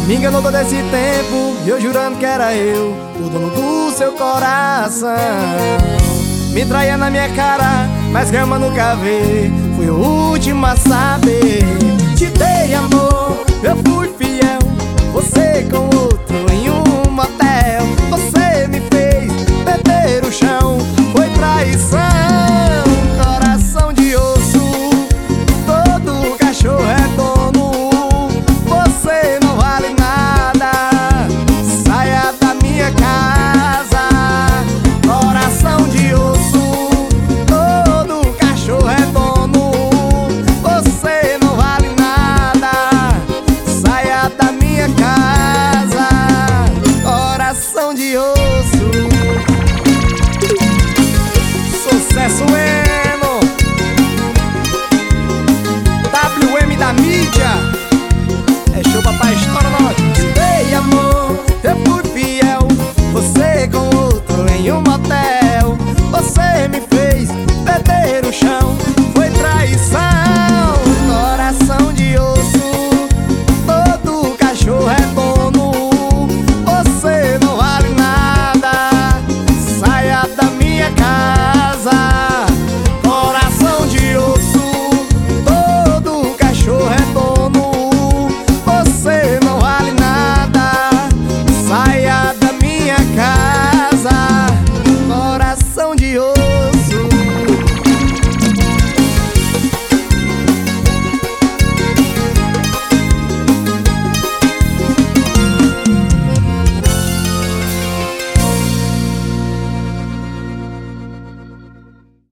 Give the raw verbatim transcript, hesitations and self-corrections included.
Me enganou todo esse tempo e eu jurando que era eu o dono do seu coração. Me traía na minha cara, mas cama nunca vê. Fui o último a saber. Te dei amor, eu fui fiel. Você com outro em um motel. Você me fez perder o chão. Foi traição, coração de osso. Todo cachorro é dono. Você não vale nada. Saia da minha casa. Coração de osso. Todo cachorro é dono. Você não vale nada. Saia da minha casa. Coração de osso. Sucesso Eno, W M da mídia.